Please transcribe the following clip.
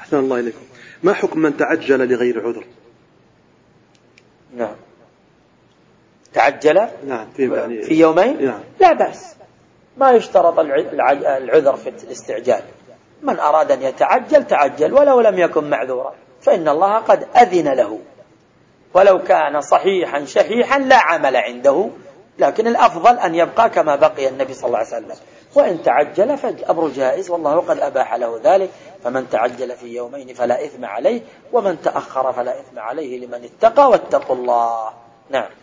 أحسن الله إليكم. ما حكم من تعجل لغير عذر؟ نعم، تعجل نعم في يومين نعم. لا بأس، ما يشترط العذر في الاستعجال. من أراد أن يتعجل تعجل ولو لم يكن معذورا، فإن الله قد أذن له، ولو كان صحيحا شحيحا لا عمل عنده، لكن الأفضل أن يبقى كما بقي النبي صلى الله عليه وسلم. وإن تعجل فالأمر جائز، والله قد أباح له ذلك. فمن تعجل في يومين فلا إثم عليه، ومن تأخر فلا إثم عليه لمن اتقى واتقوا الله. نعم.